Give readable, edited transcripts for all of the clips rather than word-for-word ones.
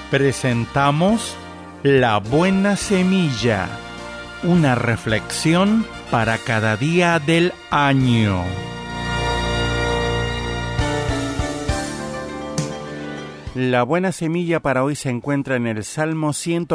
Presentamos La Buena Semilla, una reflexión para cada día del año. La buena semilla para hoy se encuentra en el Salmo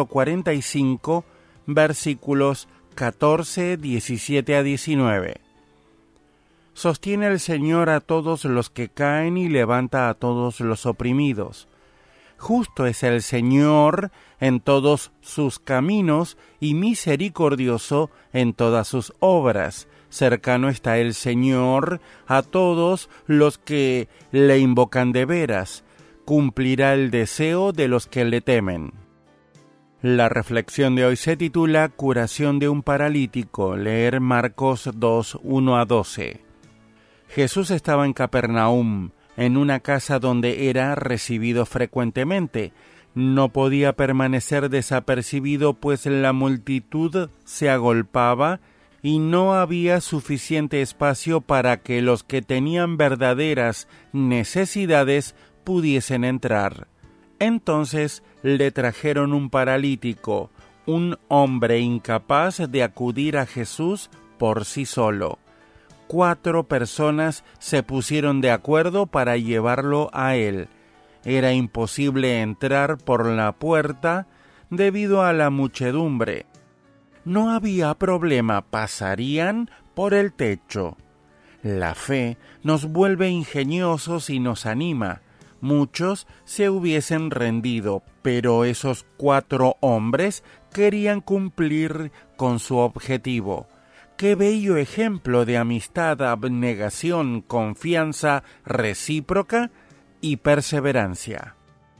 145, versículos 14, 17 a 19. Sostiene el Señor a todos los que caen y levanta a todos los oprimidos. Justo es el Señor en todos sus caminos y misericordioso en todas sus obras. Cercano está el Señor a todos los que le invocan de veras. Cumplirá el deseo de los que le temen. La reflexión de hoy se titula Curación de un paralítico. Leer Marcos 2, 1 a 12. Jesús estaba en Capernaum, en una casa donde era recibido frecuentemente. No podía permanecer desapercibido, pues la multitud se agolpaba y no había suficiente espacio para que los que tenían verdaderas necesidades pudiesen entrar. Entonces le trajeron un paralítico, un hombre incapaz de acudir a Jesús por sí solo. 4 personas se pusieron de acuerdo para llevarlo a él. Era imposible entrar por la puerta debido a la muchedumbre. No había problema, pasarían por el techo. La fe nos vuelve ingeniosos y nos anima. Muchos se hubiesen rendido, pero esos 4 hombres querían cumplir con su objetivo. ¡Qué bello ejemplo de amistad, abnegación, confianza recíproca y perseverancia!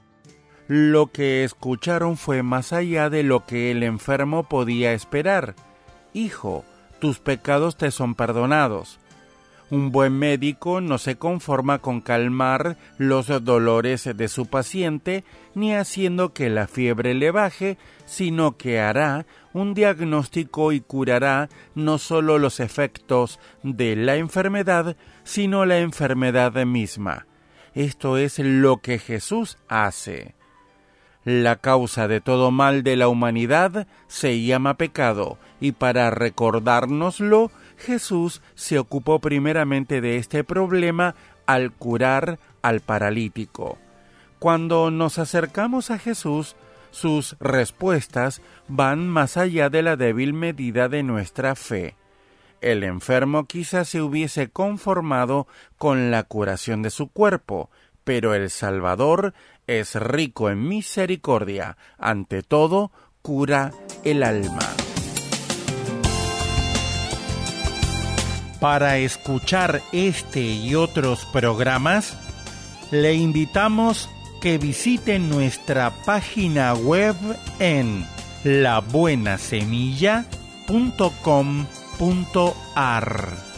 Lo que escucharon fue más allá de lo que el enfermo podía esperar. «Hijo, tus pecados te son perdonados». Un buen médico no se conforma con calmar los dolores de su paciente ni haciendo que la fiebre le baje, sino que hará un diagnóstico y curará no solo los efectos de la enfermedad, sino la enfermedad misma. Esto es lo que Jesús hace. La causa de todo mal de la humanidad se llama pecado, y para recordárnoslo, Jesús se ocupó primeramente de este problema al curar al paralítico. Cuando nos acercamos a Jesús, sus respuestas van más allá de la débil medida de nuestra fe. El enfermo quizás se hubiese conformado con la curación de su cuerpo, pero el Salvador es rico en misericordia. Ante todo, cura el alma. Para escuchar este y otros programas, le invitamos que visite nuestra página web en labuenasemilla.com.ar.